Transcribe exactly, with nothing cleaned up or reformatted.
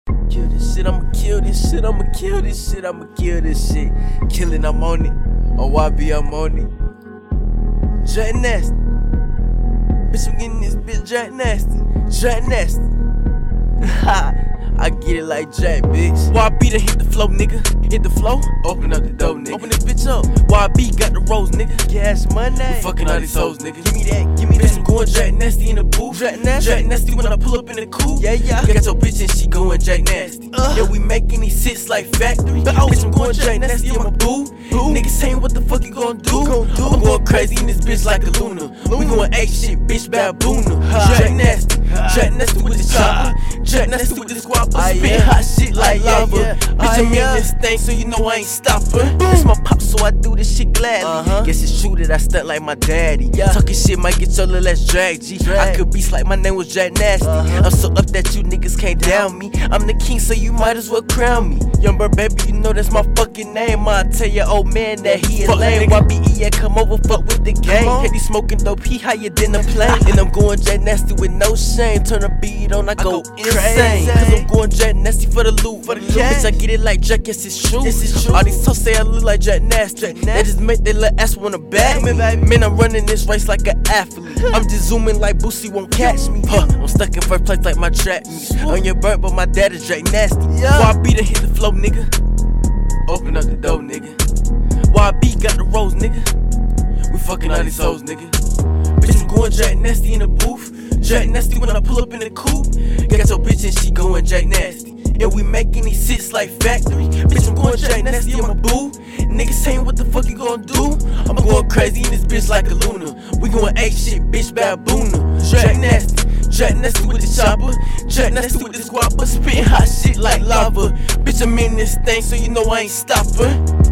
Kill this shit, I'ma kill this shit, I'ma kill this shit, I'ma kill this shit. Killin', I'm on it. Oh, Y B, I'm on it. Jack Nasty. Bitch, I'm getting this bitch Jack Nasty. Jack Nasty. Ha. I get it like Jack, bitch. Y B done hit the flow, nigga. Hit the flow, open up the door, nigga. Open this bitch up. Y B got the rose, nigga. Cash money. We fucking all these hoes, nigga. Give me that, give me that. Bitch, I'm going Jack Nasty in the booth. Jack Nasty. Jack Nasty when I pull up in the coupe. Yeah, yeah. Got your bitch and she going Jack Nasty. Uh. Yeah, we making these hits like factory. But oh, bitch, I'm going Jack Nasty in my boo. Niggas saying what the fuck you gon' do? Gon do? I'm going crazy in this bitch like a Luna. Luna. We going ape shit, bitch, baboona. Jack Nasty. Jack Nasty with the chopper. Jack Nasty with the squad. Spit hot shit like lava. Yeah, yeah. Bitch, I'm in this thing, so you know I ain't stopping. It's my pop, so I do this shit gladly. Uh-huh. Guess it's true that I stunt like my daddy. Yeah. Talking shit might get your little ass drag, G. Drag. I could beast like my name was Jack Nasty. Uh-huh. I'm so up that you niggas can't down me. I'm the king, so you might as well crown me. Young bird, baby, you know that's my fucking name. I tell your old man that he is lame. Y B E, yeah, come over, fuck with the gang. Heady smoking dope, he higher than a plane. And I'm going Jack Nasty with no shame. Turn a beat on, I, I go, go insane. Cause I'm going Jack Nasty for the loot. For the bitch, I get it like Jack, yes it's true. Yes, it's true. All these toes say I look like Jack Nasty. Jack Nasty. They just make their little ass wanna back me. Man, I'm running this race like an athlete. I'm just zooming like Boosie won't catch me. Huh, I'm stuck in first place like my trap meet. On your bird, but my dad is Jack Nasty. Yeah. Y B done hit the flow, nigga. Open up the door, nigga. Y B got the rose, nigga. We fucking all these hoes, nigga. Bitch, I'm going Jack Nasty in the booth. Jack Nasty when I pull up in the coupe. Got your bitch and she going Jack Nasty. Yeah, we making these hits like factory. Bitch, I'm going Jack Nasty in my boo. Niggas saying what the fuck you gon' do? I'm going crazy in this bitch like a Luna. We going ape shit, bitch, baboona. Jack Nasty. Jack Nasty with the chopper. Jack Nasty with the squad, but spitting hot shit like lava. Bitch, I'm in this thing, so you know I ain't stopping.